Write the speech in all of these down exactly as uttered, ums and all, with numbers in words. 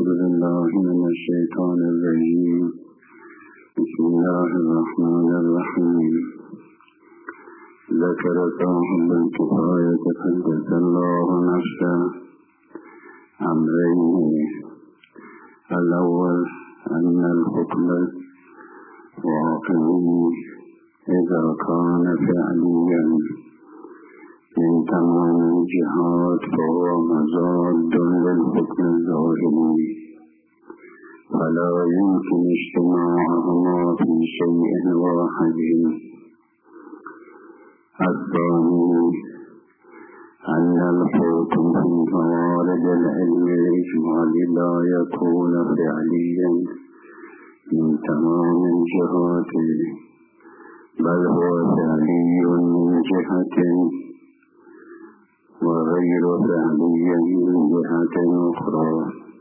أعوذ بالله من الشيطان الرجيم. بسم الله الرحمن الرحيم. ذكر صاحب الكفاية قدس الله نفسه أمرين: الأول أن الحكم الواقعي إذا كان فعليا من تمام الجهات فهو مضاد للحكم الظاهري، فلا يمكن اجتماعهما في شيء واحد. الثاني أن الحكم في موارد العلم الإجمالي لا يكون فعليا من تمام الجهات، بل هو فعلي من جهة وغير فعلي من جهة أخرى.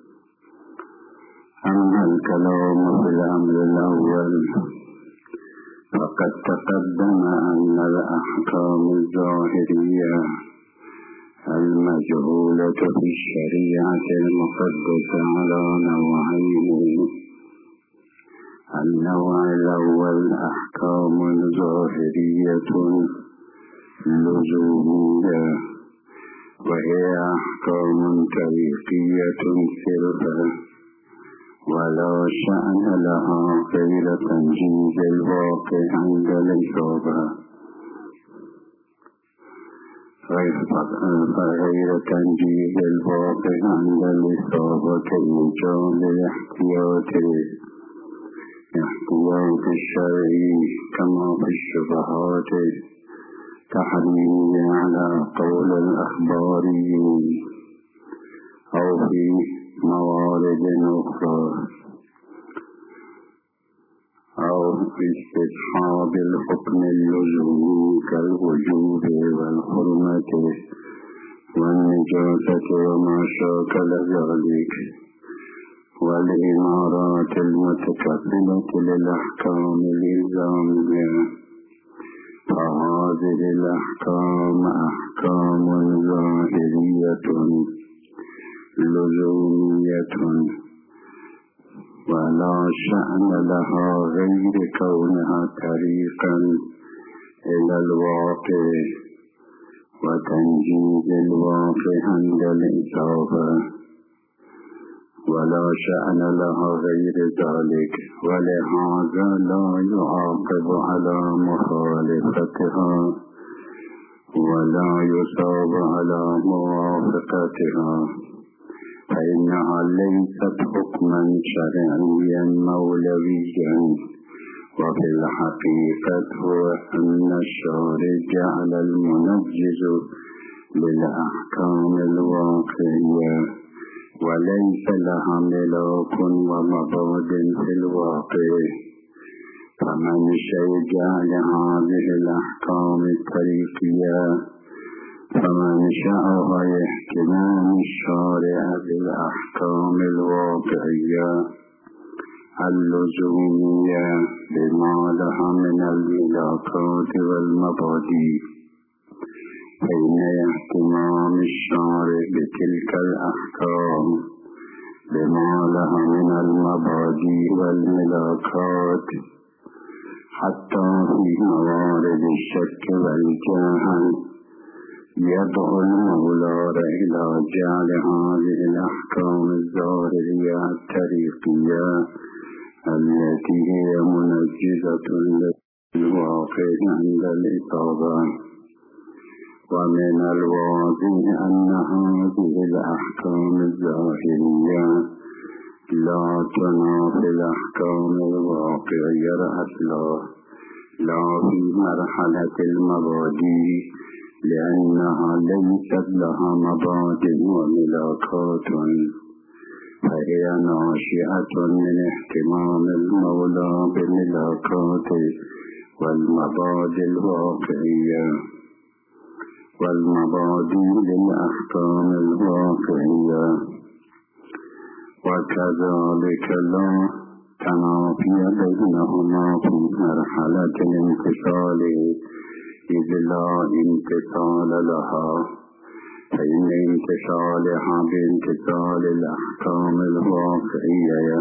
أما الكلام في الأمر الأول فقد تقدم أن الأحكام الظاهرية المجهولة في الشريعة المقدسة على نوعين: النوع الأول أحكام ظاهرية لزومية، وهي أحكام طريقية صرفا ولا شأن لها غير تنجيز الواقع عند الإصابة، فغير تنجيز الواقع عند الإصابة إيجاب الاحتياط احتياط الشرعي كما في الشبهات تحريمه على قول الأخباريين أو في موارد أخرى، أو في استصحاب الحكم اللزومي كالوجوب والحرمة والنجاسة وما شاكل ذلك، والإمارات المتكفلة للأحكام الإلزامية. فهذه الأحكام أحكام ظاهرية لزومية ولا شأن لها غير كونها طريقا إلى الواقع وتنجيز الواقع عند الإصابة، ولا شأن لها غير ذلك، ولهذا لا يعاقب على مخالفتها ولا يصاب على موافقتها، فإنها ليست حكما شرعيا مولويا. وفي الحقيقة هو أن الشارع جعل المنجز للأحكام الواقعية وليس لها ملاك ومباد في الواقع، فمن شجع لهذه الأحكام الطريقية فمنشأها احتمام الشارع بالأحكام الواقعية اللزومية بما لها من الملاكات والمبادئ، حين اهتمام الشارع بتلك الأحكام بما لها من المبادئ والملاكات حتى في موارد الشك والجهل يدعو المولى إلى جعل هذه الأحكام الظاهرية الطريقية التي هي منجزة للواقع عند الإصابة. ومن الواضح أن هذه الأحكام الظاهرية لا تنافي الأحكام الواقعية أصلا، لا في مرحلة المبادئ، لأنها ليست لها مبادئ وملاكات، فهي ناشئة من اهتمام المولى بالملاكات والمبادئ الواقعية، والمبادئ للأحكام الواقعية. وكذلك لا تنافي بينهما في مرحلة الانفصال، إذ لا انفصال لها، فإن امتثالها بامتثال الأحكام الواقعية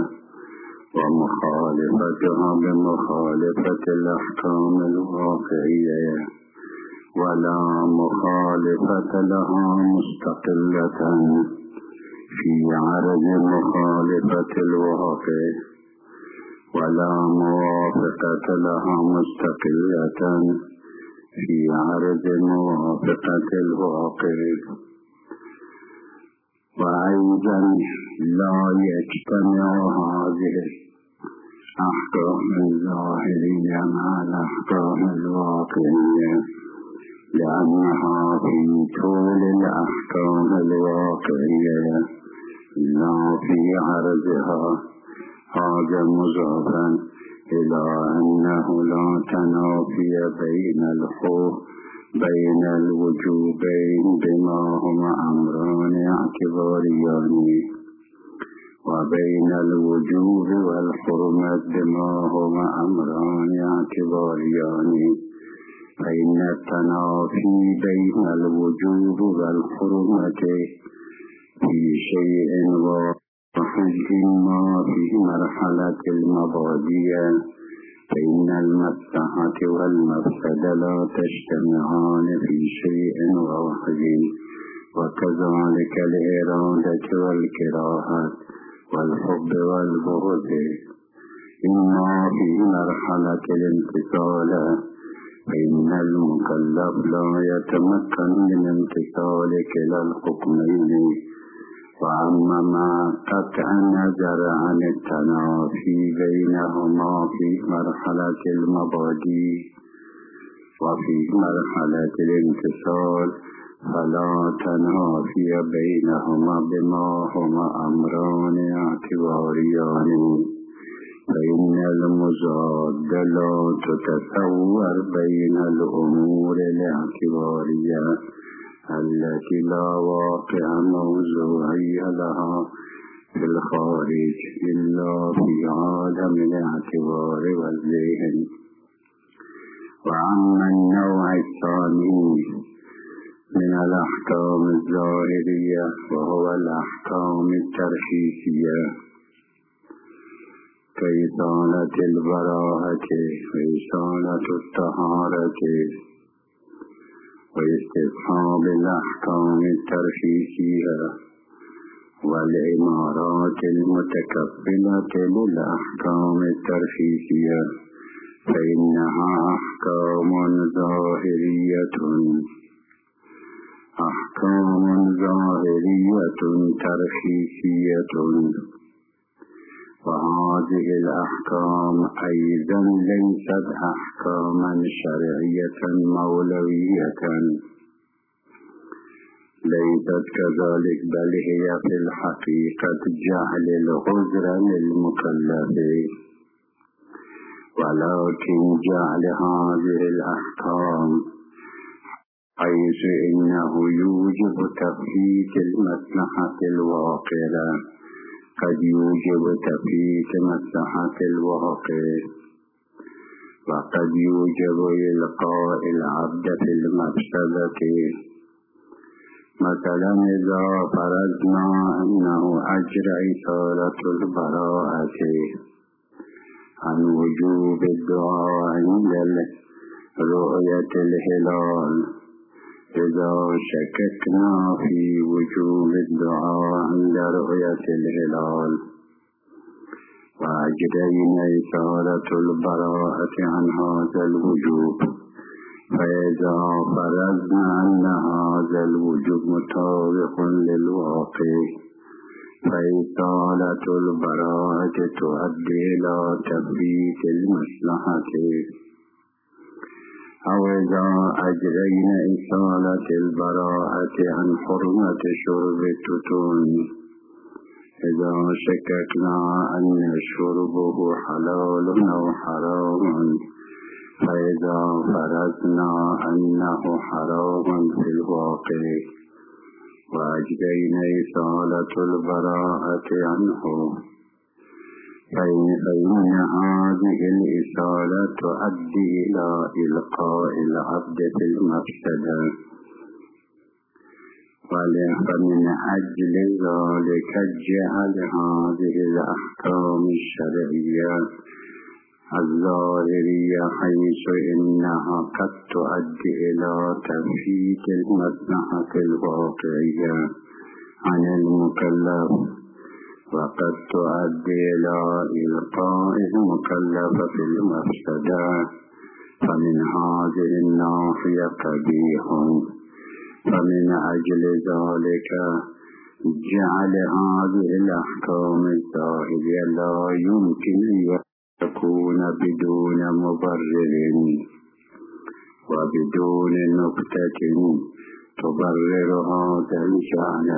ومخالفتها بمخالفة الأحكام الواقعية ولا مخالفة لها مستقلة في عرض مخالفة الواقع ولا موافقة لها مستقلة في عرض موافقة الواقع. وأيضا لا يجتمع هذه الأحكام الظاهرية مع الأحكام الواقعية لأنها في طول الأحكام الواقعية لا في عرضها. هذا مضافا إلى أنه لا تنافي بين الخوف بين الوجوبين بما هما أمران اعتباريان وبين الوجوب والحرمة بما هما أمران اعتباريان. فإن التنافي بين الوجوب والحرمة في شيء واحد ما في مرحلة المبادئ فإن المصلحة والمفسدة لا تجتمعان في شيء واحد، وكذلك الإرادة والكراهة والحب والبغض إما في مرحلة الامتثال فإن المكلف لا يتمكن من امتثال كلا الحكمين. وأما ما قطع النظر عن التنافي بينهما في مرحلة المبادئ وفي مرحلة الامتثال فلا تنافي بينهما بما هما أمران اعتباريان. فإن المضاد لا تتصور بين الأمور الاعتبارية التي لا واقع موضوعي لها في الخارج إلا في عالم الاعتبار والذهن. وأما النوع الثاني من الأحكام الظاهرية وهو الأحكام الترخيصية كإزالة البراءة وإزالة الطهارة واستصحاب الأحكام الترخيصية والإمارات المتكفلة للأحكام الترخيصية فإنها أحكام ظاهرية أحكام ظاهرية ترخيصية. وهذه الأحكام أيضا ليست أحكاما شرعية مولوية، ليست كذلك، بل هي في الحقيقة جعل العذر للمكلف، ولكن جعل هذه الأحكام حيث إنه يوجب تفريط المصلحة الواقعة قد يوجب تفريط مصلحة الواقع وقد يوجب إلقاء العبد في المفسدة. مثلا إذا فرضنا أنه أجر إزالة البراءة عن وجوب الدعاء عند رؤية الهلال، إذا شككنا في وجوب الدعاء عند رؤية الهلال وأجرينا إزالة البراءة عن هذا الوجوب، فإذا فرضنا أن هذا الوجوب مطابق للواقع فإزالة البراءة تؤدي إلى تفريط المصلحة. أو إذا أجرينا إزالة البراءة عن حرمة شرب التتون، إذا شككنا أن شربه حلال أو حرام فإذا فرضنا أنه حرام في الواقع وأجرينا إزالة البراءة عنه فإن هذه الإزالة تؤدي إلى إلقاء العبد في المفسدة. فمن أجل ذلك جعل هذه الأحكام الشرعية الظاهرية حيث إنها قد تؤدي إلى تنفيذ المصلحة الواقعية عن المكلف، وقد تؤدي إلى إلقاء المكلف في المفسدة، فمن هذه الناحية قبيح. فمن أجل ذلك جعل هذه الأحكام الظاهرية لا يمكن أن تكون بدون مبرر وبدون نكتة تبرر هذا الجعل،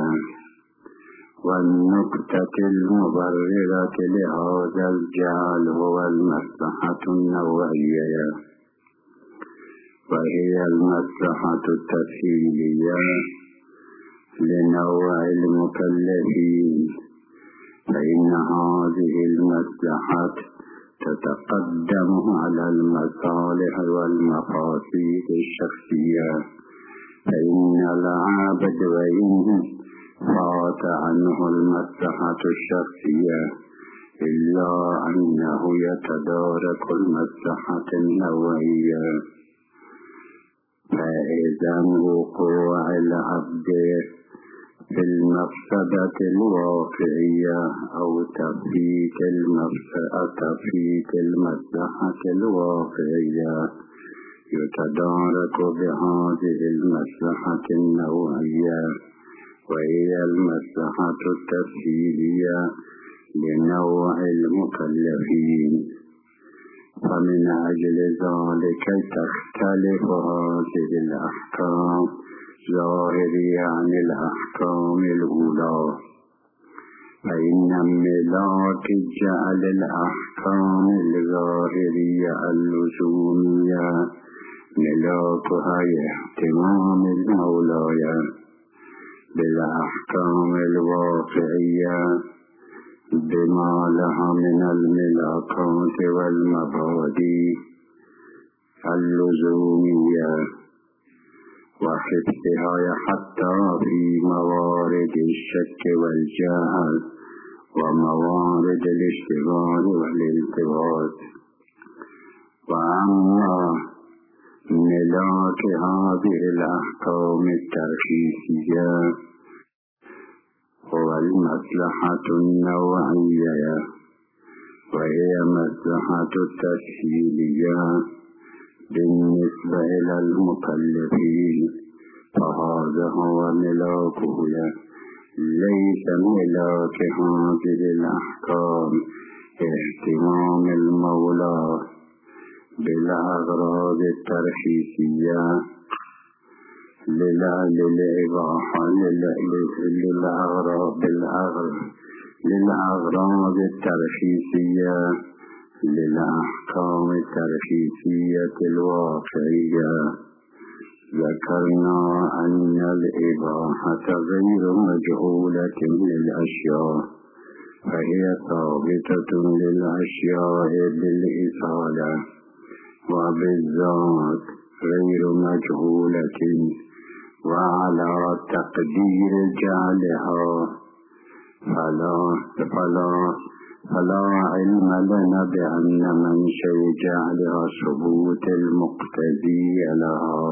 والنكتة المبررة لهذا الجعل هو المصلحة النوعية، وهي المصلحة التفصيلية لنوع المكلفين، فإن هذه المصلحة تتقدم على المصالح والمقاصد الشخصية، فإن العبد وإن فات عنه المصلحة الشخصية إلا أنه يتدارك المصلحة النوعية. فإذا وقوع العبد في المفسدة الواقعية أو تفيت المصلحة الواقعية يتدارك بهذه المصلحة النوعية، وهي المصلحة التفصيلية لنوع المكلفين. فمن أجل ذلك تختلف هذه الأحكام ظاهرية عن الأحكام الأولى، فإن ملاك جعل الأحكام الظاهرية اللزومية ملاكها اهتمام المولاي بالأحكام الواقعية بما لها من الملاكات والمبادئ اللزومية وحفظها حتى في موارد الشك والجهل وموارد الاشتغال والالتباس. وأما ملاك هذه الأحكام الترخيصية هو المصلحة النوعية، وهي مصلحة التسهيلية بالنسبة إلى المكلفين، فهذا هو ملاكه. ليس ملاك هذه الأحكام اهتمام المولى بالأغراض الترخيصية للإباحة للأغراض الترخيصية للأحكام الترخيصية الواقعية. ذكرنا أن الإباحة غير مجهولة للأشياء، فهي ثابتة للأشياء بالإصالة، وبالذات غير مجهولة، وعلى تقدير جعلها فلا فلا فلا علم لنا بأن منشأ جعلها ثبوت المقتضي لها،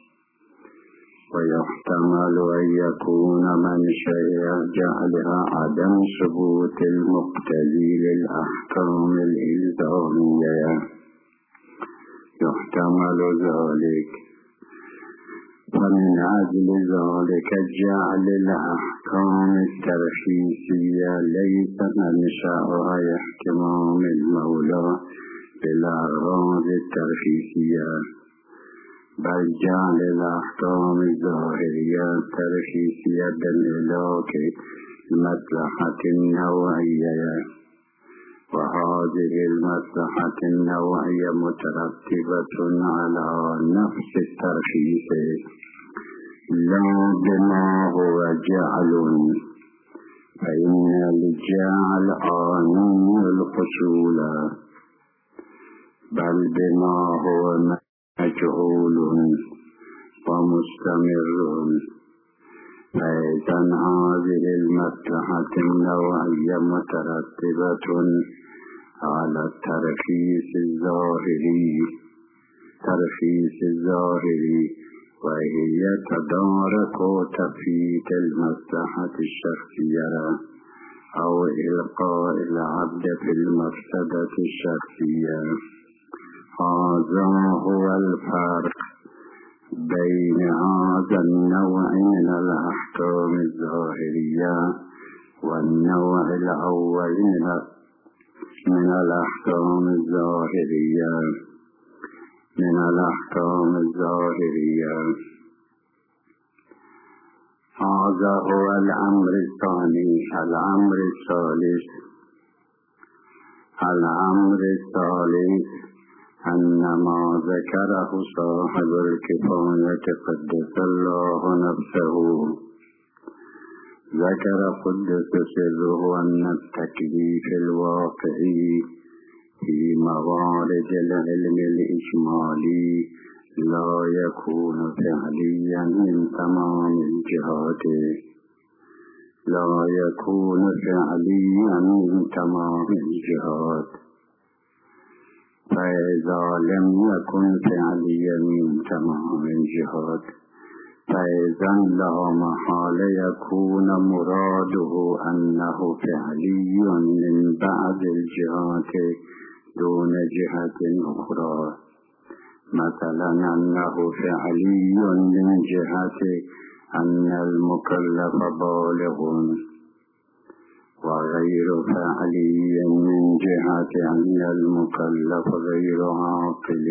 ويحتمل أن يكون منشأ جعلها عدم ثبوت المقتضي للأحكام الإلزامية، يحتمل ذلك. فمن أجل ذلك جعل الأحكام الترخيصية ليس منشأها اهتمام المولى بالأغراض الترخيصية، بل جعل الأحكام الظاهرية الترخيصية بالملاك المصلحة النوعية، وهذه المصلحة النوعية مترتبة على نفس الترخيص لا بما هو جعل، فإن الجعل آني الحصول، بل بما هو مجعول ومستمر، فإذا هذه المصلحة النوعية مترتبة على الترخيص الظاهري ترخيص الظاهري وهي تدارك تفيت المصلحة الشخصية أو إلقاء العبد في المفسدة الشخصية. هذا هو الفرق بين هذا النوع من الأحكام الظاهرية والنوع الأول من الأحكام الظاهرية من الأحكام الظاهرية هذا هو الأمر الثاني. الأمر الثالث الأمر الثالث أن ما ذكره صاحب الكفاية قدس الله نفسه ذكر قدس سره أن التكليف الواقعي في موارد العلم الإجمالي لا يكون فعليا من تمام الجهات لا يكون فعليا من تمام الجهات فإذا لم يكن فعليا من تمام الجهات فإذا لا محال يكون مراده أنه فعلي من بعض الجهات دون جهة أخرى. مثلا أنه فعلي من جهة أن المكلف بالغ وغير فعلي من جهة أن المكلف غير عاقل.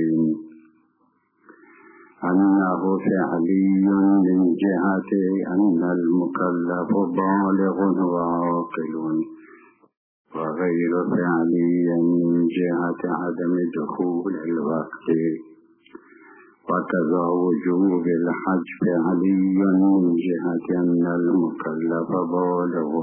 أنه فعلي من جهة أن المكلف بالغ وعاقل وغير فعلي من جهة عدم دخول الوقت. وكذا وجوب الحج فعلي من جهة أن المكلف بالغ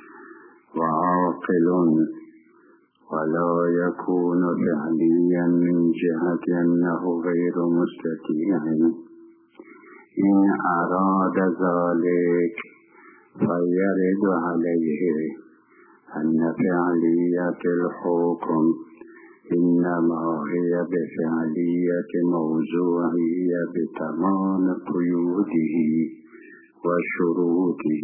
وعاقل ولا يكون فعليا من جهة أنه غير مستطيع. إن أراد ذلك فيرد عليه أن فعلية الحكم إنما هي بفعلية موضوعية بتمام قيوده وشروطه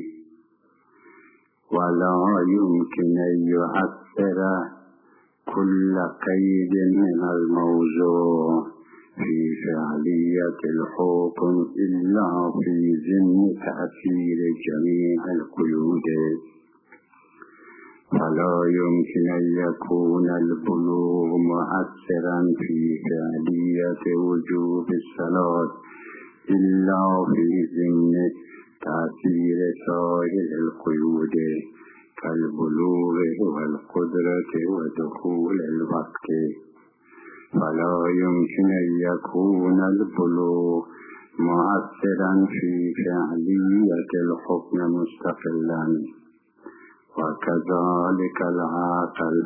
ولا يمكن أن يؤثر كل قيد من الموضوع في فعلية الحكم إلا في ضمن تأثير جميع القيود. فلا يمكن أن يكون البلوغ مؤثرا في فعلية وجوب الصلاة إلا في ضمن تأثير سائر القيود كالبلوغ والقدرة ودخول الوقت. فلا يمكن أن يكون البلوغ مؤثرا في فعلية الحكم مستقلا. وكذلك العاقل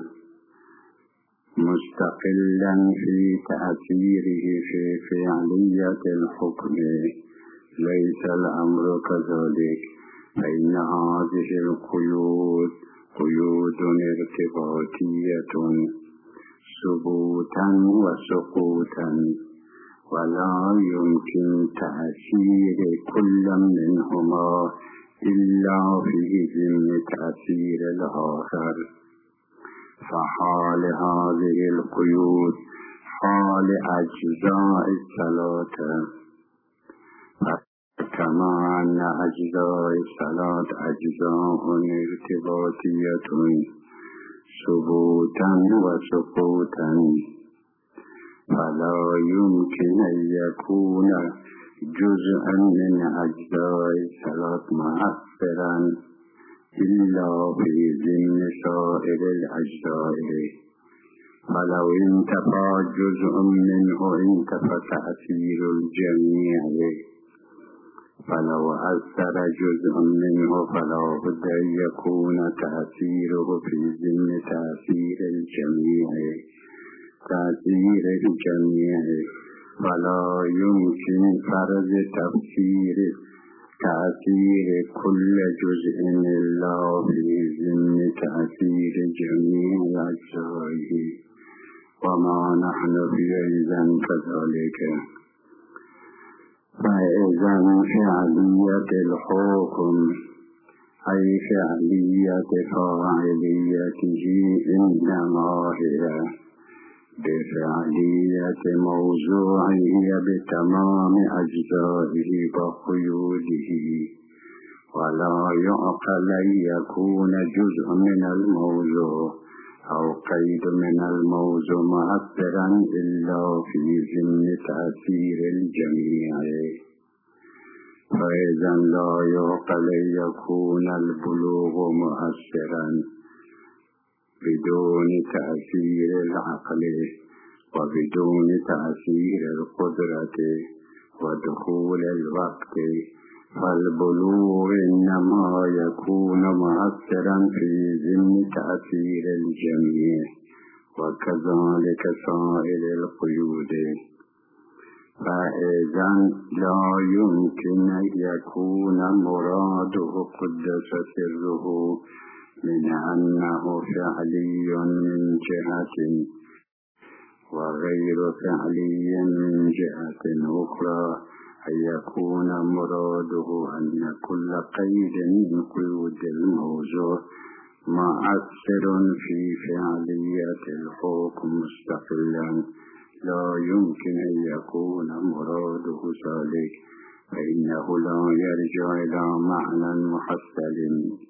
مستقلا في تأثيره في فعلية الحكم. ليس الأمر كذلك، فإن هذه القيود قيود ارتباطية ثبوتا وسقوطا، ولا يمكن تأثير كل منهما إلا في ضمن تأثير الآخر. فحال هذه القيود حال أجزاء الصلاة، كما أن أجزاء الصلاة أجزاء ارتباطية ثبوتا وسقوطا، فلا يمكن أن يكون جزءا من أجزاء الصلاة مؤثرا إلا في ضمن سائر الأجزاء. فلو انتفى جزء منه انتفى تأثير الجميع، فلو أثر جزء منه فلا بد أن يكون تأثيره في ضمن تأثير الجميع تأثير الجميع فلا يمكن فرض تفسير تأثير كل جزء إلا في ضمن تأثير جميع أجزائه، وما نحن في أيضا كذلك. فإذا فعلية الحكم أي فعلية فاعليته إنما هي بفعلية موضوعه بتمام أجزائه وقيوده، ولا يعقل أن يكون جزء من الموضوع أو قيد من الموضوع مؤثرا إلا في ضمن تأثير الجميع. فإذا لا يعقل أن يكون البلوغ مؤثرا بدون تأثير العقل وبدون تأثير القدرة ودخول الوقت، فالبلوغ إنما يكون مؤثرا في ضمن تأثير الجميع، وكذلك سائر القيود. فإذا لا يمكن أن يكون مراده قدس سره من أنه فعلي من جهة وغير فعلي من جهة أخرى، أن يكون مراده أن كل قيد من قيود الموضوع مؤثر في فعلية الحكم مستقلا. لا يمكن أن يكون مراده ذلك، فإنه لا يرجع إلى معنى محصل.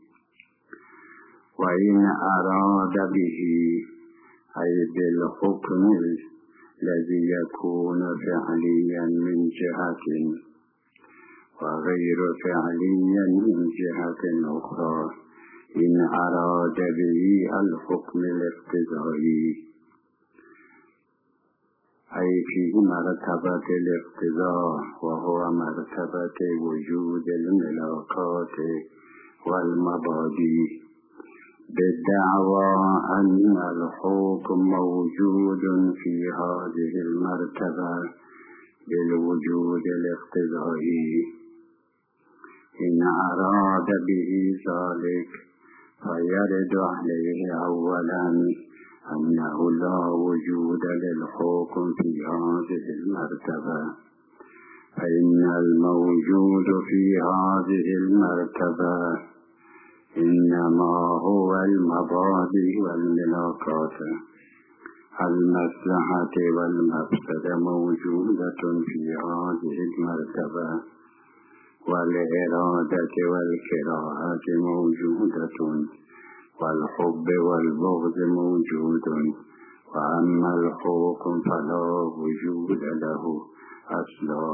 وإن أراد به أي بالحكم الذي يكون فعليا من جهة وغير فعليا من جهة أخرى، إن أراد به الحكم الاقتضائي أي في مرتبة الاقتضاء، وهو مرتبة وجود الملاقات والمبادئ، بالدعوى أن الحكم موجود في هذه المرتبة بالوجود الاقتضائي. إن أراد به ذلك فيرد عليه أولا أنه لا وجود للحكم في هذه المرتبة، فإن الموجود في هذه المرتبة إنما هو المبادئ والملاقات. المصلحة والمفسدة موجودة في هذه المرتبة، والإرادة والكراهة موجودة، والحب والبغض موجود. وأما الحكم فلا وجود له أصلا،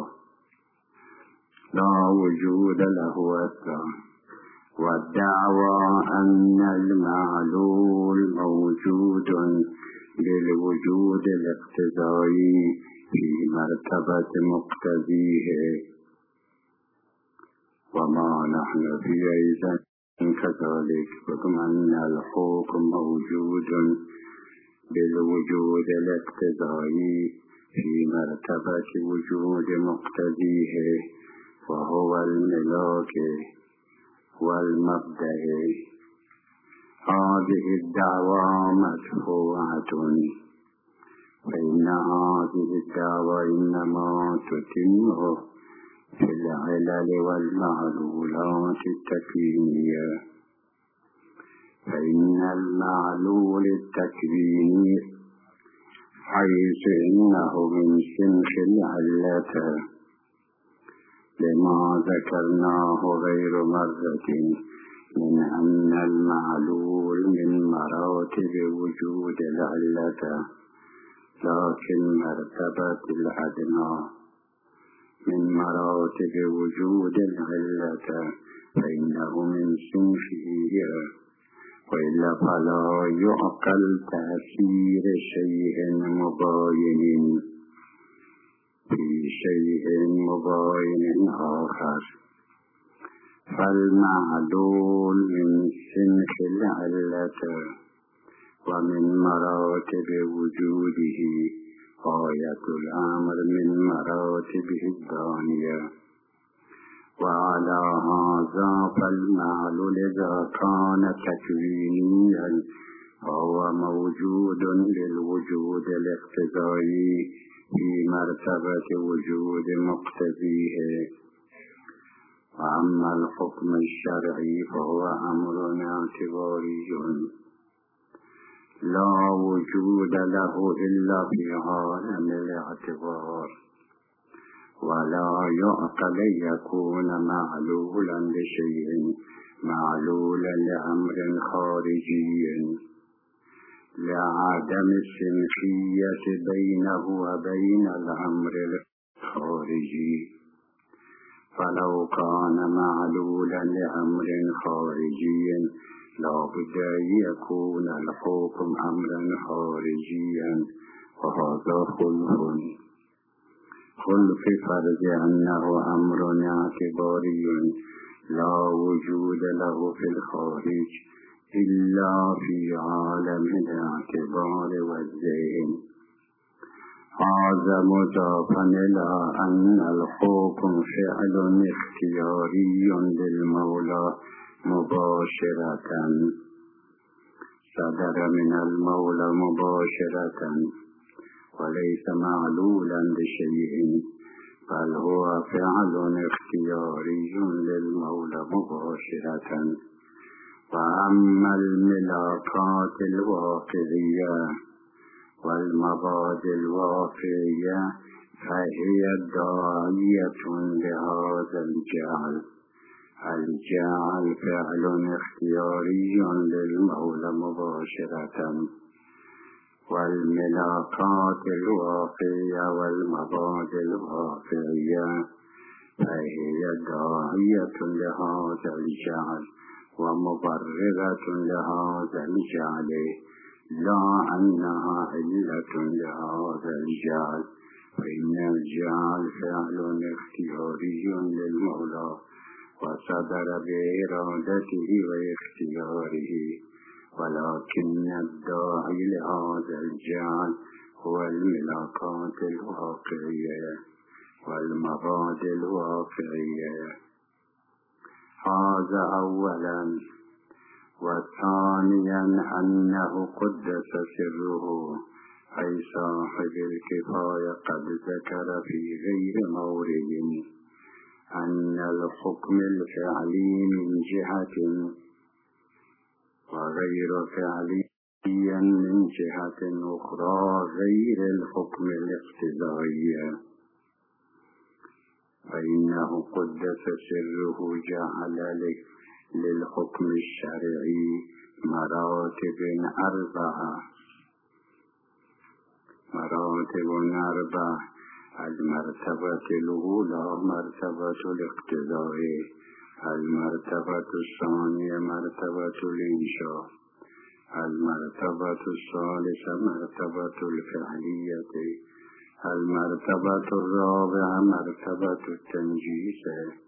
لا وجود له أصلا. والدعوى أن المعلول موجود بالوجود الاقتضائي في مرتبة مقتضيه، وما نحن في أيضا كذلك، رغم أن الحكم موجود بالوجود الاقتضائي في مرتبة وجود مقتضيه، وهو الملاك والمبدأ. هذه الدعوى مدفوعة، فإن هذه الدعوى إنما تتم في العلل والمعلولات التكوينية، فإن المعلول التكويني حيث إنه من سنخ العلة لما ذكرناه غير مرة من أن المعلول من مراتب وجود العلة، لكن مرتبة الأدنى من مراتب وجود العلة، فإنه من صنفه، وإلا فلا يعقل تأثير شيء مباين في شيء مباين آخر. فالمعلول من صنف العلة ومن مراتب وجوده، آية الأمر من مراتبه الدانية. وعلى هذا فالمعلول إذا كان تكوينيا فهو موجود للوجود الاقتضائي في مرتبة وجود مقتضيه. وأما الحكم الشرعي فهو أمر اعتباري لا وجود له إلا في عالم الاعتبار، ولا يعقل يكون معلولا لشيء معلولا لأمر خارجي لعدم السنخية بينه وبين الأمر الخارجي. فلو كان معلولا لأمر خارجي لا بد يكون الحكم أمرا خارجيا، وهذا خلف خلف فرض أنه أمر اعتباري لا وجود له في الخارج إلا في عالم الاعتبار والذهن. هذا مضافا إلى أن الحكم فعل اختياري للمولى مباشرة، صدر من المولى مباشرة وليس معلولا لشيء، بل هو فعل اختياري للمولى مباشرة. وأما الملاقات الواقعية والمبادئ الواقعية فهي داعية لهذا الجعل. الجعل فعل اختياري للمولى مباشرة، والملاقات الواقعية والمبادئ الواقعية فهي داعية لهذا الجعل ومبررة لهذا الجعل، لا أنها علة لهذا الجعل. فإن الجعل فعل اختياري للمولى وصدر بإرادته واختياره، ولكن الداعي لهذا الجعل هو الملاقات الواقعية والمبادئ الواقعية. هذا أولا. وثانيا أنه قدس سره، أي صاحب الكفاية قد ذكر في غير مورد أن الحكم الفعلي من جهة وغير فعلي من جهة أخرى غير الحكم الاقتضائي، فإنه قدس سره جعل للحكم الشرعي مراتب أربعة مراتب أربعة المرتبة الأولى مرتبة الاقتضاء، المرتبة الثانية مرتبة الإنشاء، المرتبة الثالثة مرتبة الفعلية، المرتبة الرابعة مرتبة التنجيز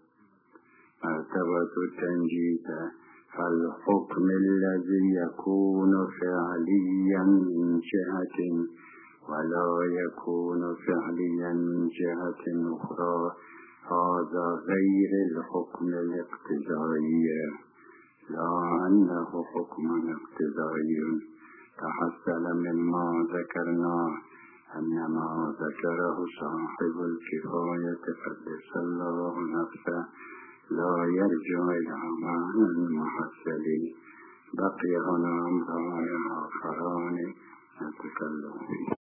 مرتبة التنجيز فالحكم الذي يكون فعليا من جهة ولا يكون فعليا من جهة أخرى هذا غير الحكم الاقتضائي، لا أنه حكم اقتضائي. تحصل مما ذكرنا أن ما ذكره صاحب الكفاية قدس الله نفسه لا يرجع إلى معنى محصل. بقي هنا أمران آخران